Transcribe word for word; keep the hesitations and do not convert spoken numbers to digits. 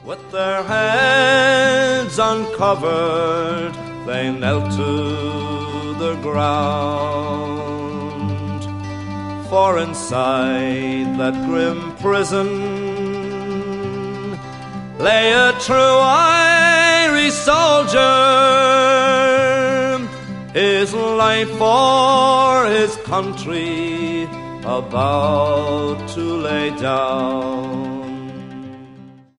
With their heads uncovered, they knelt to the ground. For inside that grim prison lay a true Irish soldier, his life for his country about to lay down.